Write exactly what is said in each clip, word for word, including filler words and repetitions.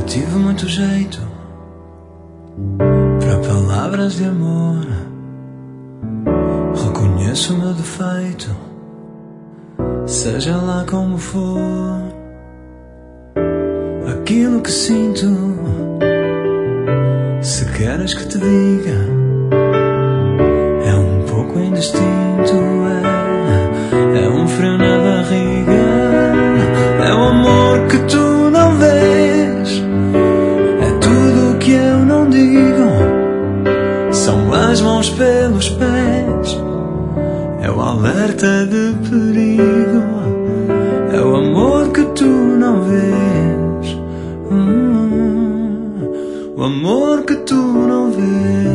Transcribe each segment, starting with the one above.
tive muito jeito para palavras de amor. Reconheço o meu defeito, seja lá como for. Aquilo que sinto, se queres que te diga, é um pouco indistinto. É, é um frio na barriga, é o amor que tu não vês, é tudo o que eu não digo, são as mãos pelos pés, é o alerta de perigo, é o amor que tu não vês, hum, o amor que tu não vês.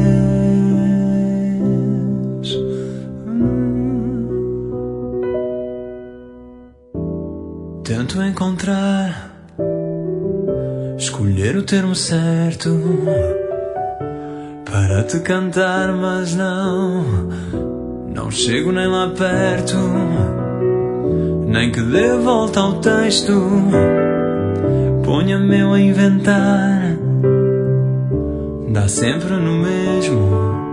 hum. Tento encontrar, escolher o termo certo para te cantar, mas não, não chego nem lá perto, nem que dê volta ao texto, ponha-me eu a inventar, dá sempre no mesmo,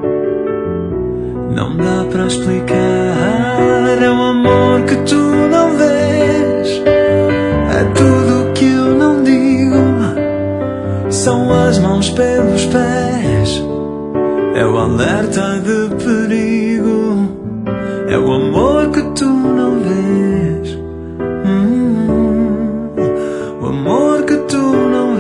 não dá para explicar. É o amor que tu não vês, é tudo o que eu não digo, são as mãos pelos pés, é o alerta de perigo, é o amor que tu não vês, hum, o amor que tu não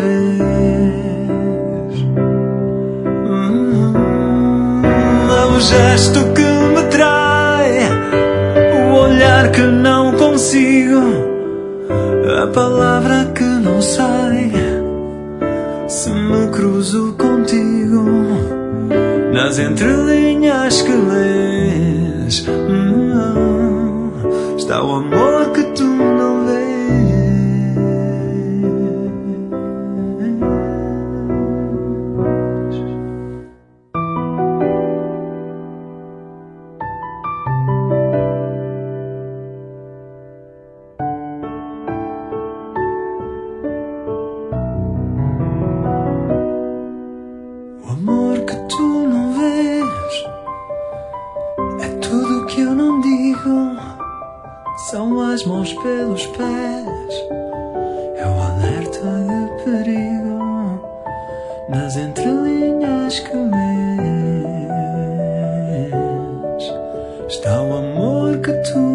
vês, hum, é o gesto que me trai, o olhar que não consigo, a palavra que não sai, se me cruzo contigo, nas entrelinhas que lês, hum, está o amor que tu não vês. O amor que tu não vês, é tudo o que eu não digo, são as mãos pelos pés, é o alerta de perigo, nas entrelinhas que lês, está o amor que tu